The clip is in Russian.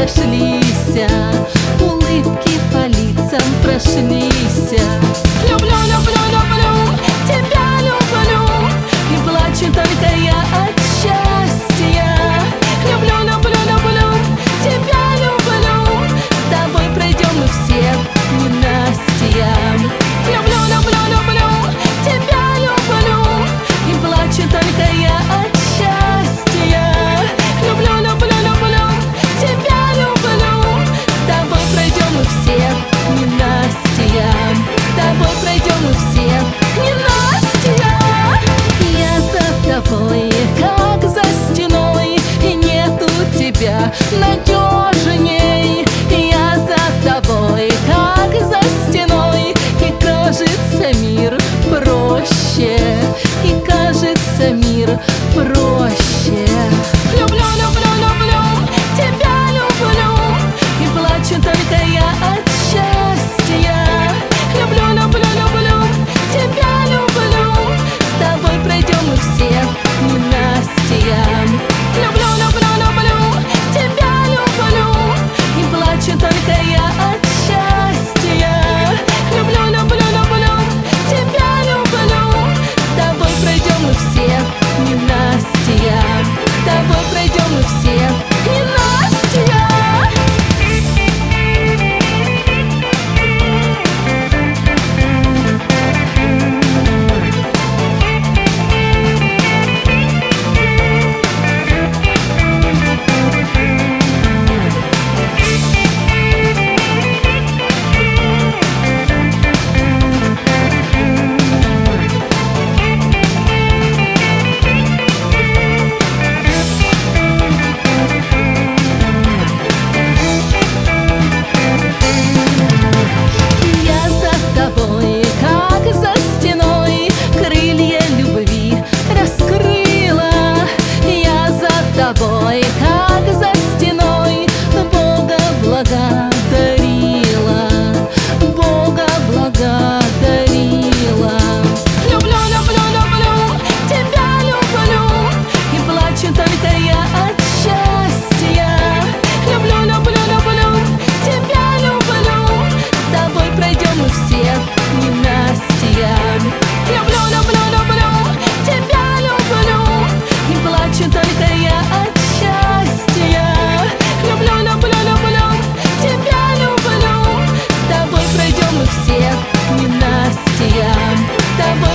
сошлись, улыбки по лицам прошлись. Люблю, люблю, люблю, тебя люблю, и плачу только я от счастья. Люблю, люблю, люблю, тебя люблю, с тобой пройдем мы все ненастья. Люблю, люблю, люблю, тебя люблю, и плачу только я от счастья. Люблю, люблю, люблю, тебя люблю, с тобой пройдем мы все ненастья. С тобой пройдем мы все ненастья. Я за тобой, как за стеной, и нету тебя надежней. Я за тобой, как за стеной, и кажется мир проще, и кажется мир проще. Люблю, люблю, люблю, тебя люблю, и плачу только я от счастья. Люблю, люблю, люблю, тебя люблю, с тобой пройдем мы все ненастья. Люблю, люблю, люблю, тебя люблю, и плачу только я от счастья. Люблю, люблю, люблю, тебя люблю, с тобой пройдем мы все ненастья. С тобой пройдем мы все ненастья. Тобой, как за стеной, Бога благодарила, Бога благодарила. Люблю, люблю, люблю, тебя люблю, и плачу только я от счастья. Люблю, люблю, люблю, тебя люблю, с тобой пройдем мы все ненастья. Люблю, люблю, люблю, тебя люблю, и плачу только я от счастья. Люблю, люблю, люблю, тебя люблю, с тобой пройдем мы все ненастья. С тобой